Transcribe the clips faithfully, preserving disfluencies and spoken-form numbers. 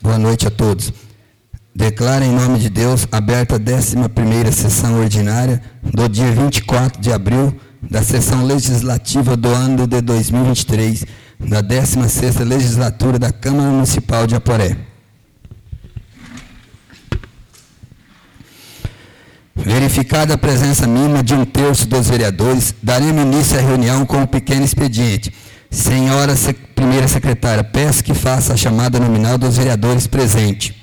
Boa noite a todos. Declaro em nome de Deus aberta a décima primeira sessão ordinária do dia vinte e quatro de abril da sessão legislativa do ano de dois mil e vinte e três, da décima sexta legislatura da Câmara Municipal de Aporé. Verificada a presença mínima de um terço dos vereadores, daremos início à reunião com um pequeno expediente. Senhora primeira secretária, peço que faça a chamada nominal dos vereadores presentes.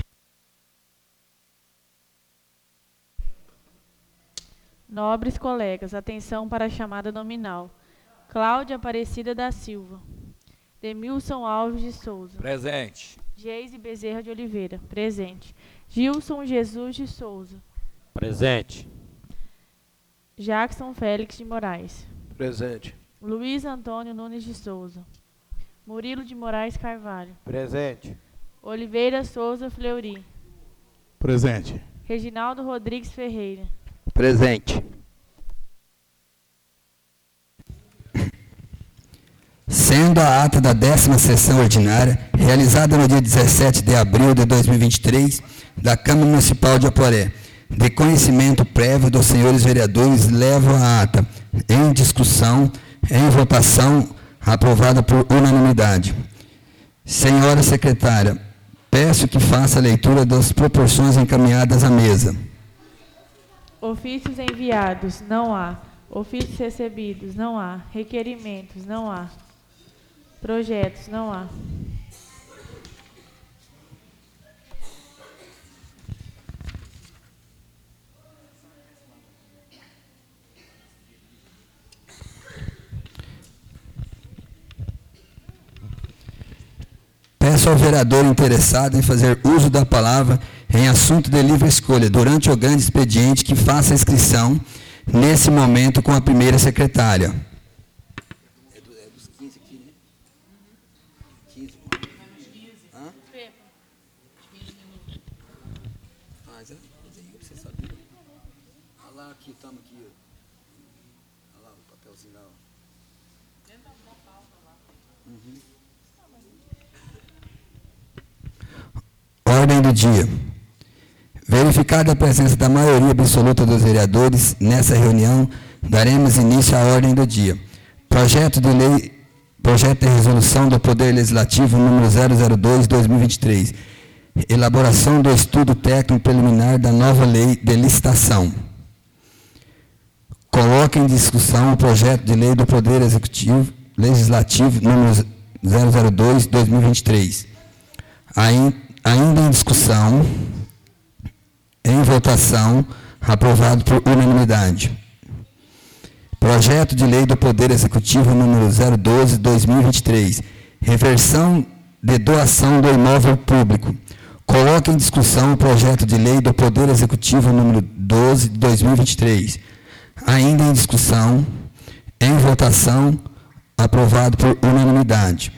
Nobres colegas, atenção para a chamada nominal. Cláudia Aparecida da Silva. Demilson Alves de Souza. Presente. Geise Bezerra de Oliveira. Presente. Gilson Jesus de Souza. Presente. Jackson Félix de Moraes. Presente. Luiz Antônio Nunes de Souza. Murilo de Moraes Carvalho. Presente. Oliveira Souza Fleury. Presente. Reginaldo Rodrigues Ferreira. Presente. Sendo a ata da décima sessão ordinária, realizada no dia dezessete de abril de dois mil e vinte e três, da Câmara Municipal de Aporé, de conhecimento prévio dos senhores vereadores, levo a ata em discussão, em votação, aprovada por unanimidade. Senhora secretária, peço que faça a leitura das proporções encaminhadas à mesa. Ofícios enviados, não há. Ofícios recebidos, não há. Requerimentos, não há. Projetos, não há. Peço ao vereador interessado em fazer uso da palavra em assunto de livre escolha durante o grande expediente que faça a inscrição nesse momento com a primeira secretária. É, do, é dos quinze aqui, né? quinze. Hã? Mas é, você sabia? Olha lá aqui, estamos aqui. Olha lá o papelzinho lá. Uhum. Ordem do dia. Verificada a presença da maioria absoluta dos vereadores nessa reunião, daremos início à ordem do dia. Projeto de lei, projeto de resolução do Poder Legislativo número zero zero dois barra dois mil e vinte e três. Elaboração do estudo técnico preliminar da nova lei de licitação. Coloca em discussão o projeto de lei do Poder Executivo Legislativo número zero zero dois barra dois mil e vinte e três. Ainda em discussão, em votação, aprovado por unanimidade. Projeto de lei do Poder Executivo número zero doze barra dois mil e vinte e três. Reversão de doação do imóvel público. Coloca em discussão o projeto de lei do Poder Executivo número doze barra dois mil e vinte e três. Ainda em discussão, em votação, aprovado por unanimidade.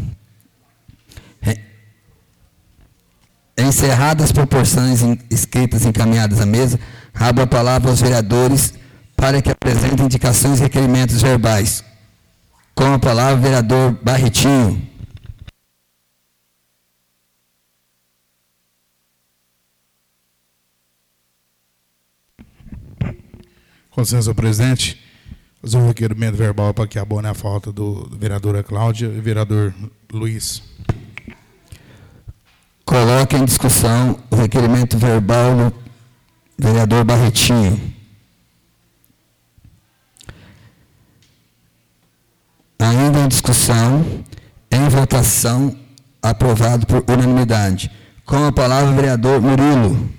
Encerradas as proporções escritas encaminhadas à mesa, abro a palavra aos vereadores para que apresentem indicações e requerimentos verbais. Com a palavra, o vereador Barretinho. Com licença, senhor presidente. Fazer um requerimento verbal para que abone a falta do, do vereadora Cláudia e vereador Luiz. Coloque em discussão o requerimento verbal do vereador Barretinho. Ainda em discussão, em votação, aprovado por unanimidade. Com a palavra, o vereador Murilo.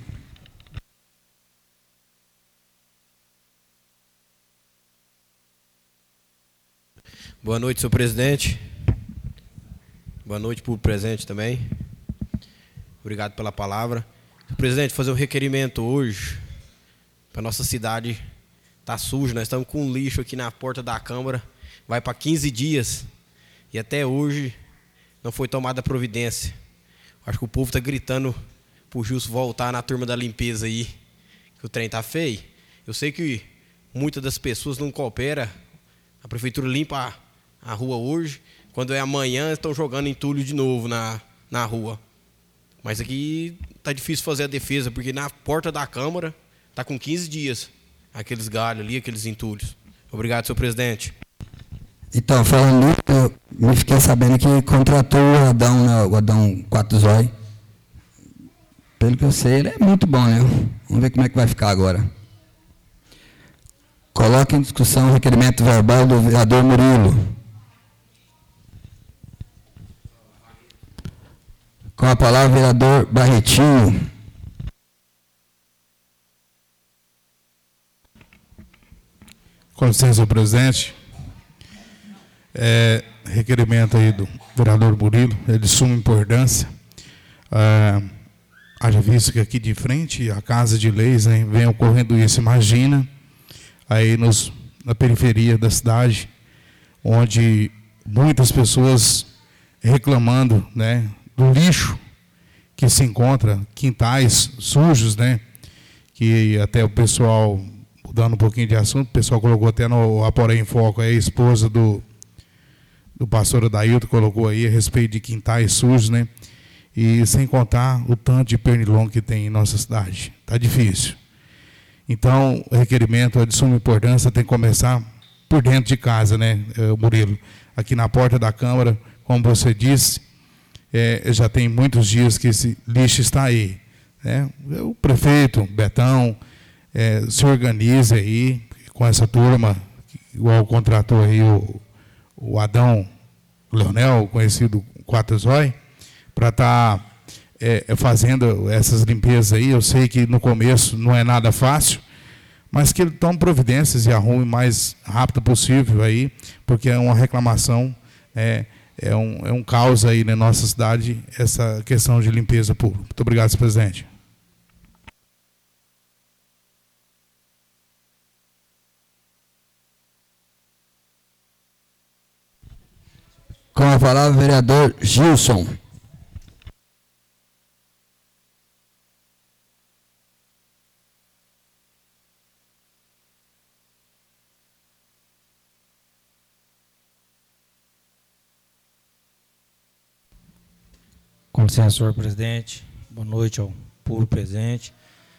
Boa noite, senhor presidente. Boa noite, público presente também. Obrigado pela palavra. Senhor presidente, fazer um requerimento hoje para a nossa cidade. Está sujo, nós estamos com um lixo aqui na porta da Câmara. Vai para quinze dias e até hoje não foi tomada providência. Acho que o povo está gritando para o Gilson voltar na turma da limpeza aí, que o trem está feio. Eu sei que muitas das pessoas não cooperam. A prefeitura limpa a, a rua hoje. Quando é amanhã, estão jogando entulho de novo na, na rua. Mas aqui tá difícil fazer a defesa, porque na porta da Câmara tá com quinze dias. Aqueles galhos ali, aqueles entulhos. Obrigado, senhor presidente. Então, falando nisso, eu me fiquei sabendo que contratou o Adão, né, o Adão Quatro Zói. Pelo que eu sei, ele é muito bom, né? Vamos ver como é que vai ficar agora. Coloque em discussão o requerimento verbal do vereador Murilo. Com a palavra, o vereador Barretinho. Com licença, presidente. É, requerimento aí do vereador Murilo, é de suma importância. É, haja visto que aqui de frente, a Casa de Leis, né, vem ocorrendo isso. Imagina, aí nos, na periferia da cidade, onde muitas pessoas reclamando, né, do lixo que se encontra, quintais sujos, né, que até o pessoal, mudando um pouquinho de assunto, o pessoal colocou até no Aporé em Foco, aí a esposa do, do pastor Adailton colocou aí a respeito de quintais sujos, né, e sem contar o tanto de pernilongo que tem em nossa cidade. Está difícil. Então, o requerimento é de suma importância, tem que começar por dentro de casa, né, Murilo? Aqui na porta da Câmara, como você disse, é, já tem muitos dias que esse lixo está aí, né? O prefeito, Betão, é, se organize aí com essa turma, igual contratou aí o, o Adão Leonel, conhecido Quatro Zói, para estar tá, é, fazendo essas limpezas aí. Eu sei que no começo não é nada fácil, mas que ele tome providências e arrume o mais rápido possível aí, porque é uma reclamação, é, é, um, é um caos aí na nossa cidade, essa questão de limpeza pública. Muito obrigado, senhor presidente. Com a palavra, o vereador Gilson. Com licença, senhor presidente. Boa noite ao público presente.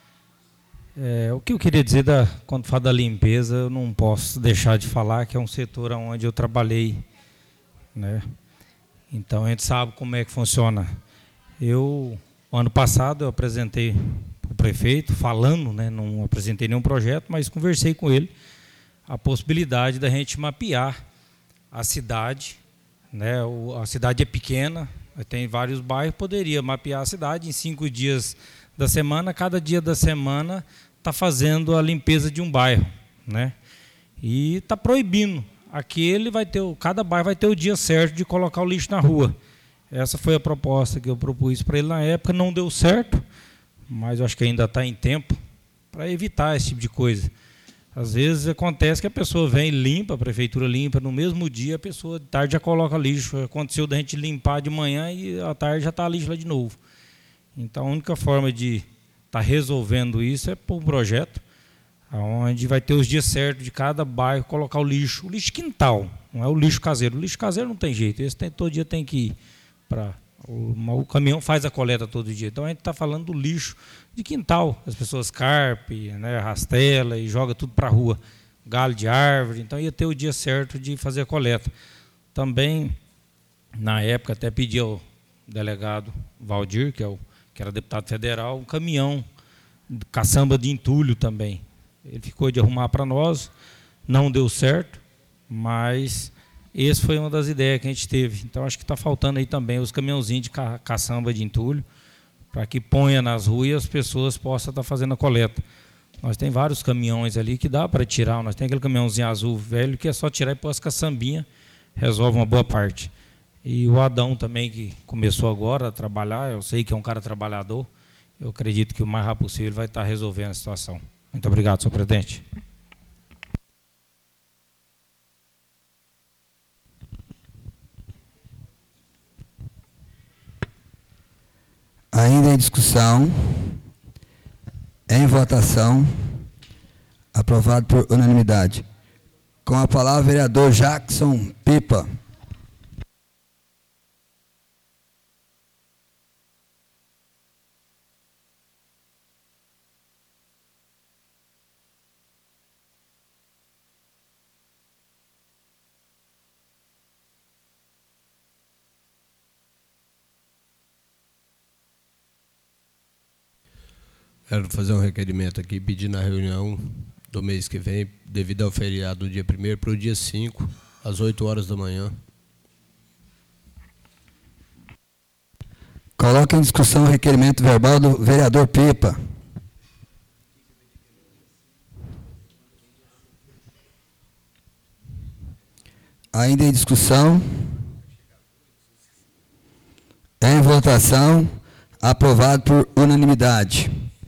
É, o que eu queria dizer, da, quando falo da limpeza, eu não posso deixar de falar que é um setor onde eu trabalhei, né? Então, a gente sabe como é que funciona. Eu, ano passado, eu apresentei para o prefeito, falando, né, não apresentei nenhum projeto, mas conversei com ele a possibilidade da gente mapear a cidade, né? O, a cidade é pequena, tem vários bairros, poderia mapear a cidade em cinco dias da semana, cada dia da semana está fazendo a limpeza de um bairro, né? E está proibindo. Aquele vai ter, cada bairro vai ter o dia certo de colocar o lixo na rua. Essa foi a proposta que eu propus para ele na época, não deu certo, mas eu acho que ainda está em tempo para evitar esse tipo de coisa. Às vezes acontece que a pessoa vem e limpa, a prefeitura limpa, no mesmo dia a pessoa de tarde já coloca lixo. Aconteceu da gente limpar de manhã e à tarde já está lixo lá de novo. Então a única forma de estar tá resolvendo isso é por um projeto, onde vai ter os dias certos de cada bairro colocar o lixo. O lixo quintal, não é o lixo caseiro. O lixo caseiro não tem jeito, esse tem, todo dia tem que ir para... O, o caminhão faz a coleta todo dia. Então a gente está falando do lixo de quintal. As pessoas carpem, né, rastela e joga tudo para a rua. Galho de árvore. Então ia ter o dia certo de fazer a coleta. Também, na época, até pedi ao delegado Valdir, que, é o, que era deputado federal, um caminhão de caçamba de entulho também. Ele ficou de arrumar para nós, não deu certo, mas essa foi uma das ideias que a gente teve. Então, acho que está faltando aí também os caminhãozinhos de ca caçamba de entulho, para que ponha nas ruas e as pessoas possam estar fazendo a coleta. Nós tem vários caminhões ali que dá para tirar. Nós tem aquele caminhãozinho azul velho que é só tirar e pôr as caçambinhas, resolve uma boa parte. E o Adão também, que começou agora a trabalhar, eu sei que é um cara trabalhador, eu acredito que o mais rápido possível ele vai estar resolvendo a situação. Muito obrigado, senhor presidente. Ainda em discussão, em votação, aprovado por unanimidade. Com a palavra, o vereador Jackson Pipa. Quero fazer um requerimento aqui, pedindo a reunião do mês que vem, devido ao feriado do dia primeiro para o dia cinco, às oito horas da manhã. Coloca em discussão o requerimento verbal do vereador Pepa. Ainda em discussão. Em votação. Aprovado por unanimidade.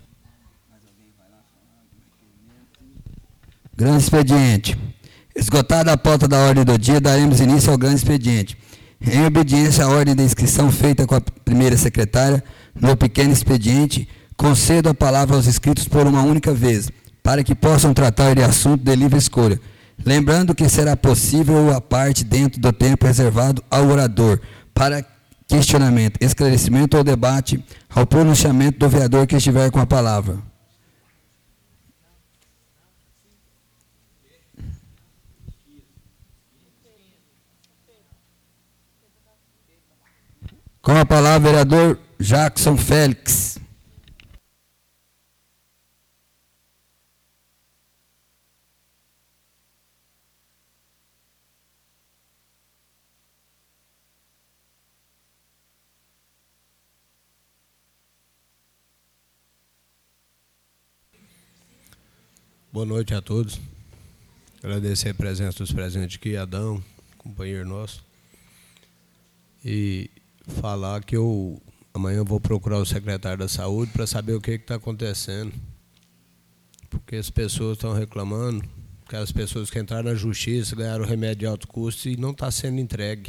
Grande expediente. Esgotada a pauta da ordem do dia, daremos início ao grande expediente. Em obediência à ordem de inscrição feita com a primeira secretária, no pequeno expediente, concedo a palavra aos inscritos por uma única vez, para que possam tratar de assunto de livre escolha. Lembrando que será possível a parte dentro do tempo reservado ao orador, para questionamento, esclarecimento ou debate, ao pronunciamento do vereador que estiver com a palavra. Com a palavra, vereador Jackson Félix. Boa noite a todos. Agradecer a presença dos presentes aqui, Adão, companheiro nosso. E falar que eu amanhã vou procurar o secretário da Saúde para saber o que está acontecendo. Porque as pessoas estão reclamando, que as pessoas que entraram na justiça ganharam remédio de alto custo e não está sendo entregue.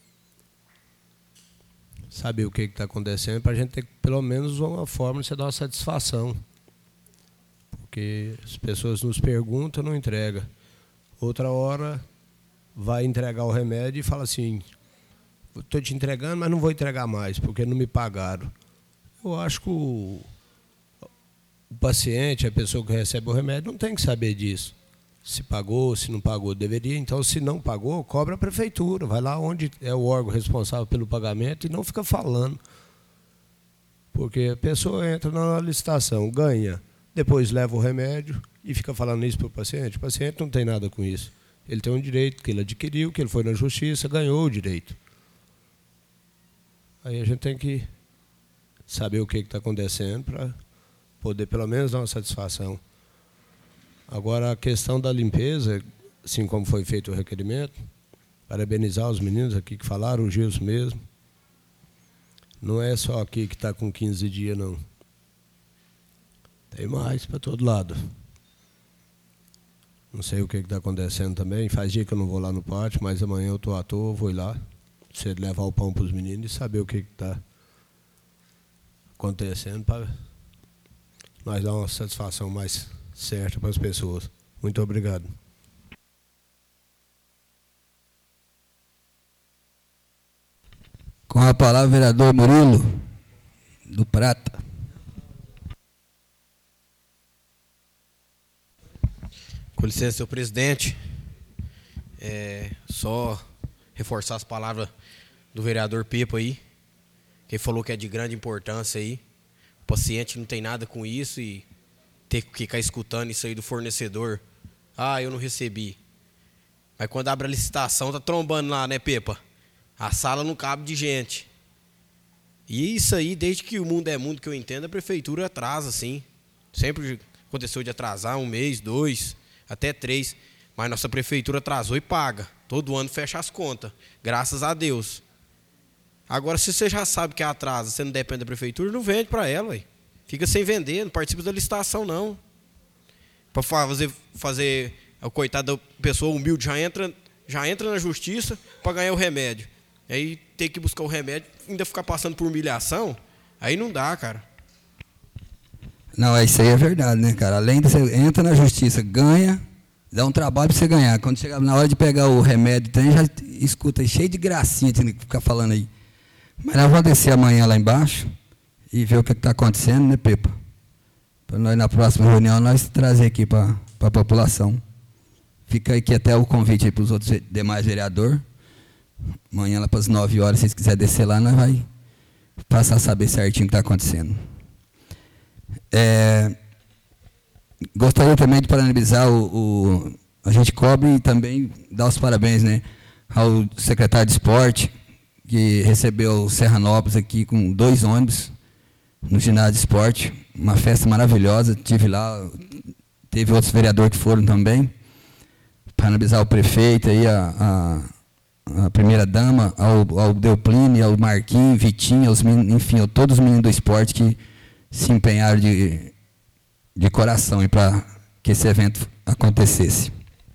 Saber o que está acontecendo para a gente ter pelo menos uma forma de se dar uma satisfação. Porque as pessoas nos perguntam, não entrega. Outra hora vai entregar o remédio e fala assim: estou te entregando, mas não vou entregar mais, porque não me pagaram. Eu acho que o, o paciente, a pessoa que recebe o remédio, não tem que saber disso. Se pagou, se não pagou, deveria. Então, se não pagou, cobra a prefeitura. Vai lá onde é o órgão responsável pelo pagamento e não fica falando. Porque a pessoa entra na licitação, ganha, depois leva o remédio e fica falando isso para o paciente. O paciente não tem nada com isso. Ele tem um direito que ele adquiriu, que ele foi na justiça, ganhou o direito. Aí a gente tem que saber o que está acontecendo para poder pelo menos dar uma satisfação. Agora, a questão da limpeza, assim como foi feito o requerimento, parabenizar os meninos aqui que falaram, o Gilson mesmo. Não é só aqui que está com quinze dias, não. Tem mais para todo lado. Não sei o que está acontecendo também. Faz dia que eu não vou lá no pátio, mas amanhã eu estou à toa, vou ir lá. Você levar o pão para os meninos e saber o que está acontecendo para nós dar uma satisfação mais certa para as pessoas. Muito obrigado. Com a palavra, vereador Murilo, do Prata. Com licença, senhor presidente. É, só reforçar as palavras do vereador Pepa aí, que ele falou que é de grande importância aí. O paciente não tem nada com isso e ter que ficar escutando isso aí do fornecedor. Ah, eu não recebi. Mas quando abre a licitação, tá trombando lá, né, Pepa? A sala não cabe de gente. E isso aí, desde que o mundo é mundo, que eu entendo, a prefeitura atrasa, sim. Sempre aconteceu de atrasar um mês, dois, até três. Mas nossa prefeitura atrasou e paga. Todo ano fecha as contas. Graças a Deus. Agora, se você já sabe que é atraso, você não depende da prefeitura, não vende para ela, ué. Fica sem vender, não participa da licitação, não. Para fazer, fazer o coitado da pessoa humilde já entra, já entra na justiça para ganhar o remédio. Aí tem que buscar o remédio, ainda ficar passando por humilhação, aí não dá, cara. Não, isso aí é verdade, né, cara? Além de você entra na justiça, ganha, dá um trabalho para você ganhar. Quando chegar na hora de pegar o remédio, tem, já escuta aí, cheio de gracinha, tem que ficar falando aí. Mas nós vamos descer amanhã lá embaixo e ver o que está acontecendo, né, Pepa? Para nós, na próxima reunião, nós trazer aqui para a população. Fica aqui até o convite aí para os outros demais vereadores. Amanhã, lá para as nove horas, se vocês quiserem descer lá, nós vai passar a saber certinho o que está acontecendo. É, gostaria também de parabenizar o, o... A gente cobre e também dar os parabéns, né, ao secretário de esporte, que recebeu o Serranópolis aqui com dois ônibus no ginásio de esporte. Uma festa maravilhosa. Tive lá, teve outros vereadores que foram também. Parabenizar o prefeito, aí, a, a, a primeira-dama, ao, ao Delpline, ao Marquinhos, Vitinho, aos meninos, enfim, a todos os meninos do esporte que se empenharam de, de coração para que esse evento acontecesse.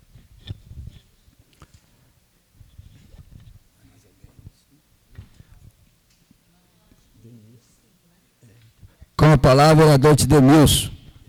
Com a palavra, o vereador Tidemilson.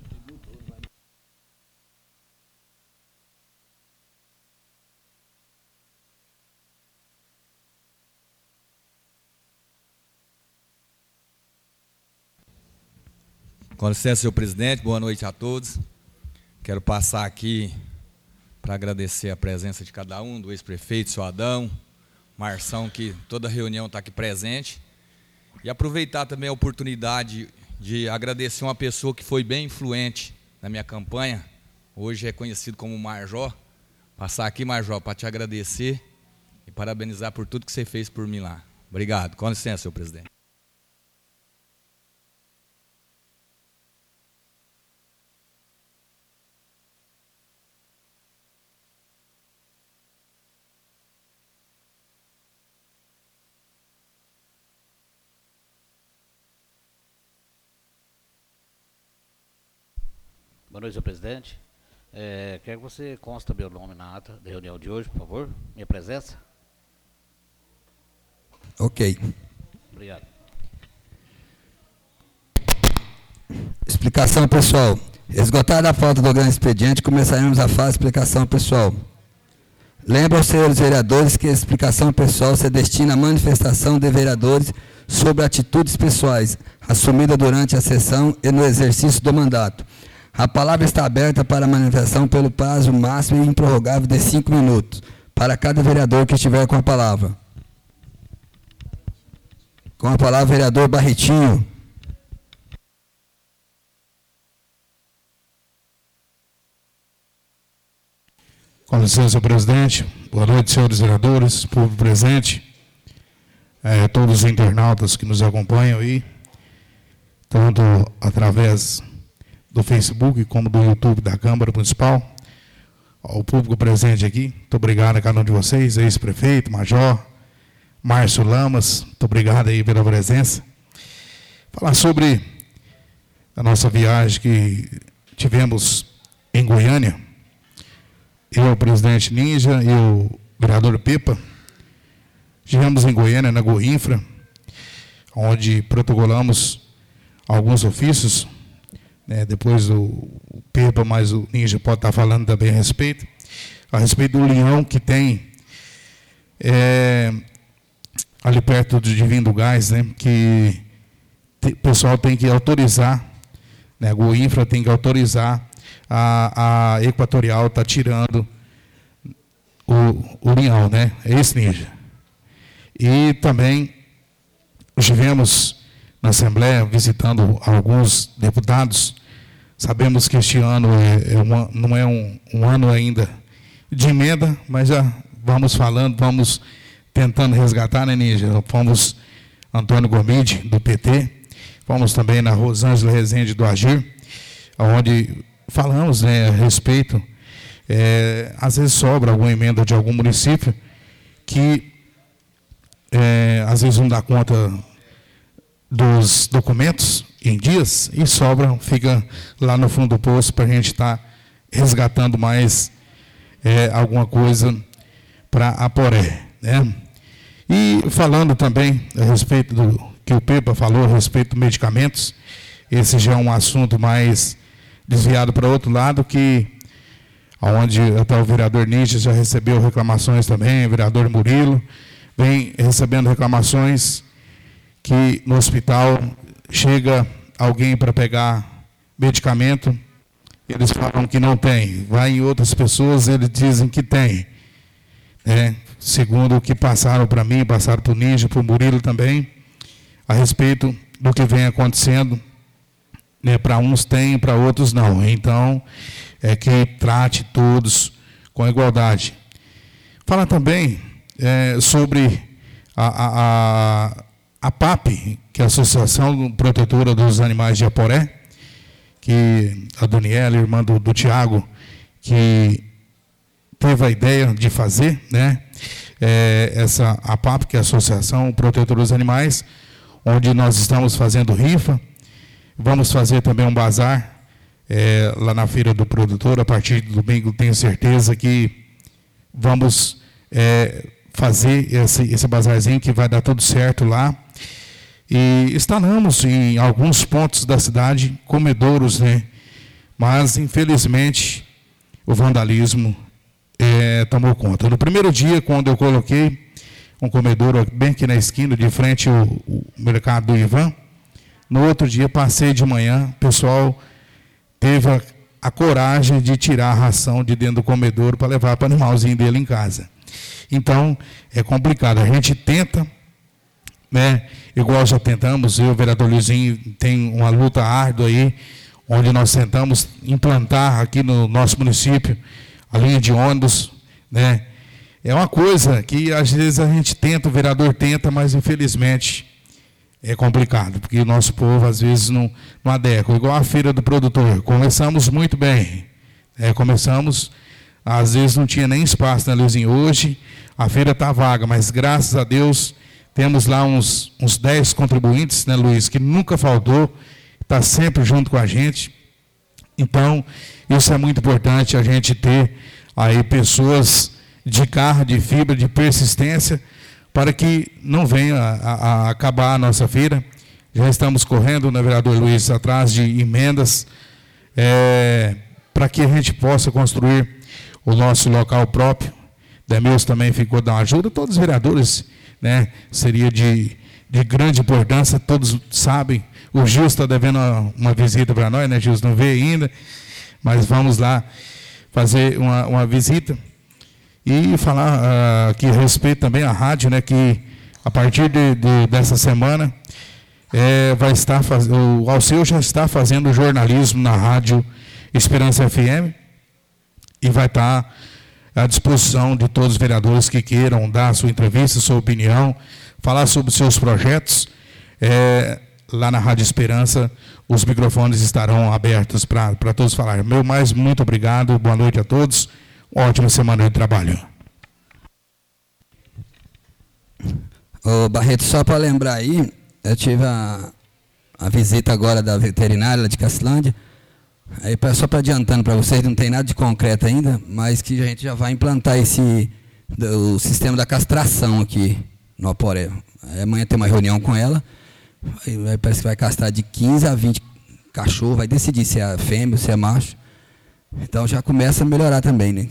Com licença, senhor presidente, boa noite a todos. Quero passar aqui para agradecer a presença de cada um, do ex-prefeito, seu Adão, Marção, que toda reunião está aqui presente, e aproveitar também a oportunidade de agradecer uma pessoa que foi bem influente na minha campanha, hoje é conhecido como Marjó. Passar aqui, Marjó, para te agradecer e parabenizar por tudo que você fez por mim lá. Obrigado. Com licença, senhor presidente. Boa noite, senhor presidente. É, quero que você consta meu nome na ata da reunião de hoje, por favor. Minha presença. Ok. Obrigado. Explicação, pessoal. Esgotada a pauta do grande expediente, começaremos a fase de explicação pessoal. Lembro aos senhores vereadores que a explicação pessoal se destina à manifestação de vereadores sobre atitudes pessoais, assumida durante a sessão e no exercício do mandato. A palavra está aberta para manifestação pelo prazo máximo e improrrogável de cinco minutos, para cada vereador que estiver com a palavra. Com a palavra, vereador Barretinho. Com licença, senhor presidente. Boa noite, senhores vereadores, povo presente, é, todos os internautas que nos acompanham aí, tanto através do Facebook como do YouTube da Câmara Municipal, ao público presente aqui, muito obrigado a cada um de vocês, ex-prefeito, major, Márcio Lamas, muito obrigado aí pela presença. Falar sobre a nossa viagem que tivemos em Goiânia, eu, o presidente Ninja e o vereador Pepa, estivemos em Goiânia, na Goinfra, onde protocolamos alguns ofícios, né, depois o Pepa, mas o Ninja pode estar falando também a respeito, a respeito do leão que tem é, ali perto do Divino do Gás, né, que o pessoal tem que autorizar, né, a Goinfra tem que autorizar a, a Equatorial está tirando o, o leão, né, é esse, Ninja. E também estivemos na Assembleia, visitando alguns deputados. Sabemos que este ano é, é uma, não é um, um ano ainda de emenda, mas já vamos falando, vamos tentando resgatar, né, Ninja? Fomos Antônio Gomide, do P T, fomos também na Rosângela Rezende, do Agir, onde falamos, né, a respeito, é, às vezes sobra alguma emenda de algum município que, é, às vezes, não dá conta dos documentos em dias e sobra, fica lá no fundo do poço para a gente estar tá resgatando mais é, alguma coisa para a Poré, né? E falando também a respeito do que o Pepa falou, a respeito de medicamentos, esse já é um assunto mais desviado para outro lado, que onde até o vereador Nietzsche já recebeu reclamações também, o vereador Murilo vem recebendo reclamações que no hospital chega alguém para pegar medicamento, eles falam que não tem. Vai em outras pessoas, eles dizem que tem. É, segundo o que passaram para mim, passaram para o Ninja, para o Murilo também, a respeito do que vem acontecendo né? Para uns tem, para outros não. Então, é que trate todos com igualdade. Fala também é, sobre a, a, a, a P A P, que é a Associação Protetora dos Animais de Aporé, que a Daniela, irmã do, do Tiago, que teve a ideia de fazer, né? É, essa a P A P, que é a Associação Protetora dos Animais, onde nós estamos fazendo rifa. Vamos fazer também um bazar é, lá na Feira do Produtor. A partir do domingo, tenho certeza que vamos é, fazer esse, esse bazarzinho, que vai dar tudo certo lá. E instalamos em alguns pontos da cidade comedouros, né? Mas, infelizmente, o vandalismo é, tomou conta. No primeiro dia, quando eu coloquei um comedouro bem aqui na esquina, de frente ao, ao mercado do Ivan, no outro dia, passei de manhã, o pessoal teve a, a coragem de tirar a ração de dentro do comedouro para levar para o animalzinho dele em casa. Então, é complicado. A gente tenta, né, igual já tentamos, eu, o vereador Luizinho, tem uma luta árdua aí, onde nós tentamos implantar aqui no nosso município a linha de ônibus, né? É uma coisa que às vezes a gente tenta, o vereador tenta, mas infelizmente é complicado, porque o nosso povo às vezes não, não adequa. Igual a Feira do Produtor, começamos muito bem, é, começamos, às vezes não tinha nem espaço, né, Luizinho? Hoje a feira está vaga, mas graças a Deus temos lá uns, uns dez contribuintes, né, Luiz, que nunca faltou, está sempre junto com a gente. Então, isso é muito importante, a gente ter aí pessoas de carro, de fibra, de persistência, para que não venha a, a acabar a nossa feira. Já estamos correndo, né, vereador Luiz, atrás de emendas, é, para que a gente possa construir o nosso local próprio. Demilson também ficou dando ajuda, todos os vereadores, né, seria de, de grande importância, todos sabem. O Gil está devendo uma, uma visita para nós, né, Gil? Não veio ainda, mas vamos lá fazer uma, uma visita. E falar uh, que respeito também à rádio, né, que a partir de, de, dessa semana é, vai estar faz... o Alceu já está fazendo jornalismo na rádio Esperança F M e vai estar à disposição de todos os vereadores que queiram dar a sua entrevista, sua opinião, falar sobre os seus projetos. É, lá na Rádio Esperança, os microfones estarão abertos para todos falarem. Meu mais muito obrigado, boa noite a todos. Ótima semana de trabalho. Ô, Barreto, só para lembrar aí, eu tive a, a visita agora da veterinária de Cacilândia. Aí, só para adiantando para vocês, não tem nada de concreto ainda, mas que a gente já vai implantar esse, o sistema da castração aqui no Aporé. Aí, amanhã tem uma reunião com ela, aí, parece que vai castrar de quinze a vinte cachorros, vai decidir se é fêmea ou se é macho. Então já começa a melhorar também, né?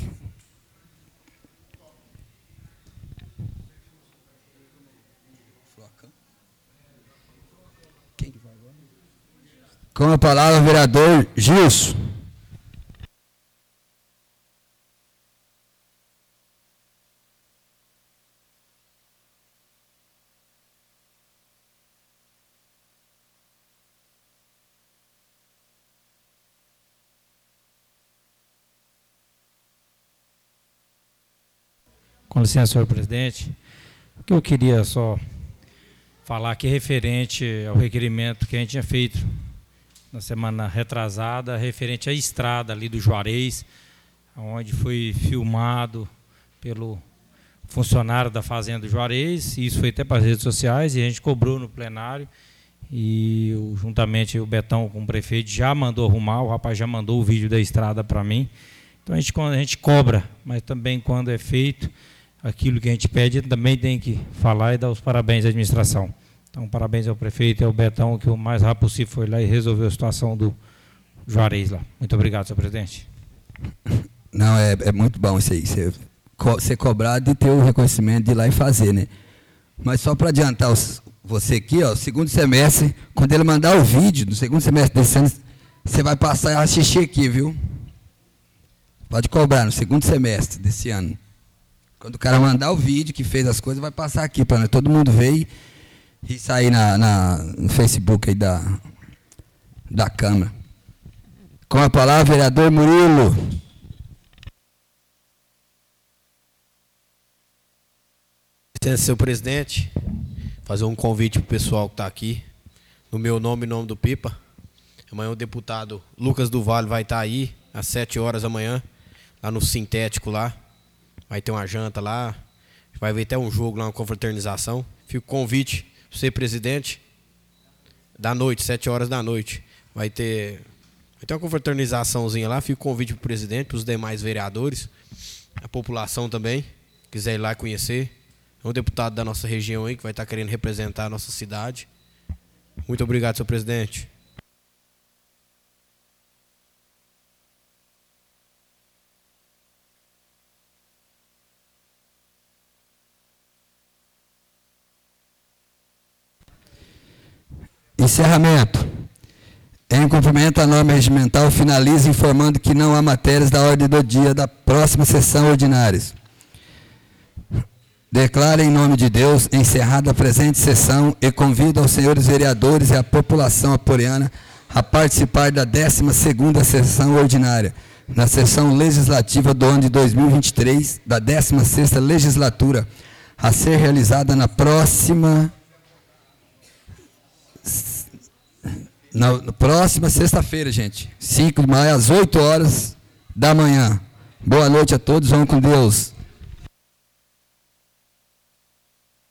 Com a palavra, o vereador Gilson. Com licença, senhor presidente. O que eu queria só falar aqui referente ao requerimento que a gente tinha feito na semana retrasada, referente à estrada ali do Juarez, onde foi filmado pelo funcionário da Fazenda Juarez, e isso foi até para as redes sociais, e a gente cobrou no plenário, e juntamente o Betão com o prefeito já mandou arrumar, o rapaz já mandou o vídeo da estrada para mim. Então a gente, a gente cobra, mas também quando é feito aquilo que a gente pede, também tem que falar e dar os parabéns à administração. Então, parabéns ao prefeito e ao Betão, que o mais rápido possível foi lá e resolveu a situação do Juarez lá. Muito obrigado, senhor presidente. Não, é, é muito bom isso aí, ser, co, ser cobrado e ter o reconhecimento de ir lá e fazer, né? Mas só para adiantar os, você aqui, ó, segundo semestre, quando ele mandar o vídeo do segundo semestre desse ano, você vai passar a assistir aqui, viu? Pode cobrar no segundo semestre desse ano. Quando o cara mandar o vídeo que fez as coisas, vai passar aqui para todo mundo ver e, e sair na, na, no Facebook aí da, da Câmara. Com a palavra, vereador Murilo. Senhor presidente, fazer um convite para o pessoal que está aqui, no meu nome e nome do Pipa. Amanhã o deputado Lucas do Vale vai estar aí, às sete horas da manhã, lá no Sintético lá. Vai ter uma janta lá, vai ver até um jogo lá, uma confraternização. Fica o convite para você, presidente, da noite, sete horas da noite. Vai ter, vai ter uma confraternizaçãozinha lá, fica o convite para o presidente, para os demais vereadores, a população também, quiser ir lá conhecer. É um deputado da nossa região aí que vai estar querendo representar a nossa cidade. Muito obrigado, senhor presidente. Encerramento. Em cumprimento à norma regimental, finalizo informando que não há matérias da ordem do dia da próxima sessão ordinária. Declaro em nome de Deus encerrada a presente sessão e convido aos senhores vereadores e a população aporeana a participar da décima segunda sessão ordinária, na sessão legislativa do ano de dois mil e vinte e três, da décima sexta legislatura, a ser realizada na próxima, na, na próxima sexta-feira, gente, cinco de maio, às oito horas da manhã. Boa noite a todos, vamos com Deus.